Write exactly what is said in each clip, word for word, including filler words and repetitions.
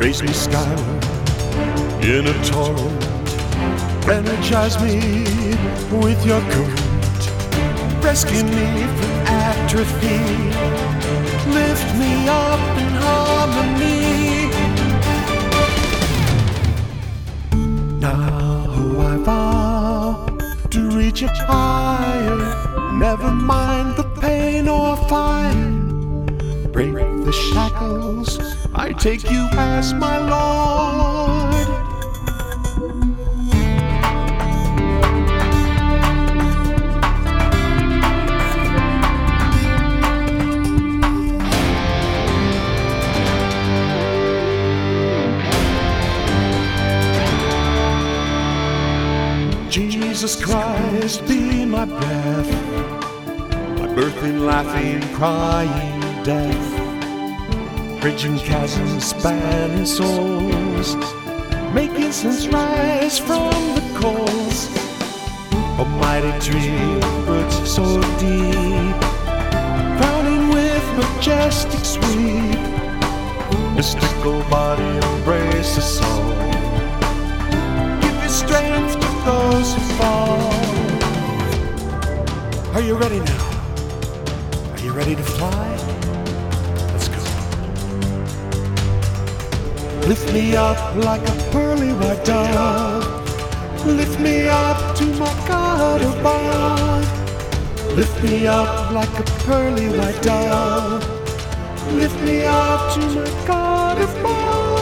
Raise me skyward in a torrent, energize me with your current, rescue me from atrophy, lift me up in harmony. Now I vow to reach it higher, never mind the pain or fire. Break the shackles, I take you as my Lord. Jesus Christ, be my breath, my birthing, laughing, crying death, bridging chasms, spanning souls, making sense rise from the coals. A mighty tree, roots so deep, crowning with majestic sweep, mystical body embrace the soul, give you strength to those who fall. Are you ready now? Are you ready to fly? Let's go. Lift me up like a pearly white dove, lift me up to my God above. Lift me up like a pearly white dove, lift me up to my God above.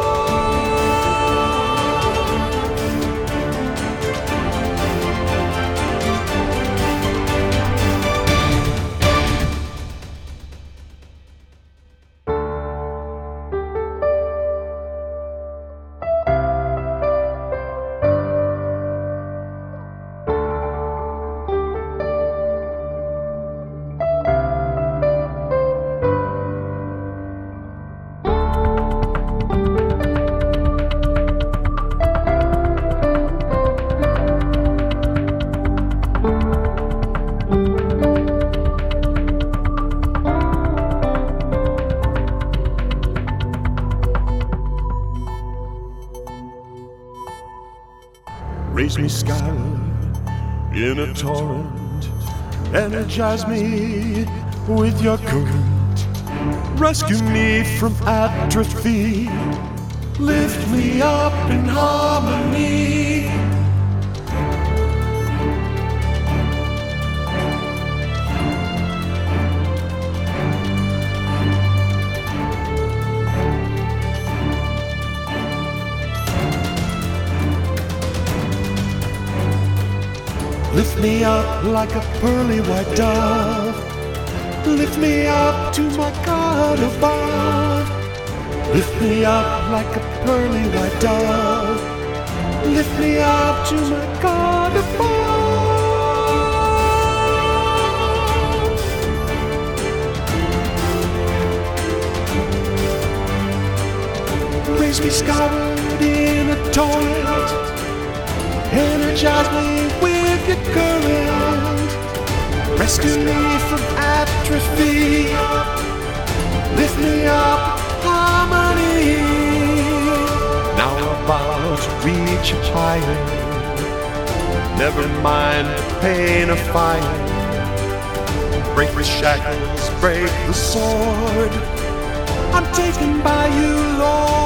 Raise me skyward in a torrent, energize me with your current, rescue me from atrophy, lift me up in harmony. Lift me up like a pearly white dove, lift me up to my God above. Lift me up like a pearly white dove, lift me up to my God above. Raise me skyward in a torrent, energize me with your current, rescue me from atrophy, lift me up, harmony. Now I'm about to reach it higher, never mind the pain of fire. Break the shackles, break the sword, I'm taken by you, Lord.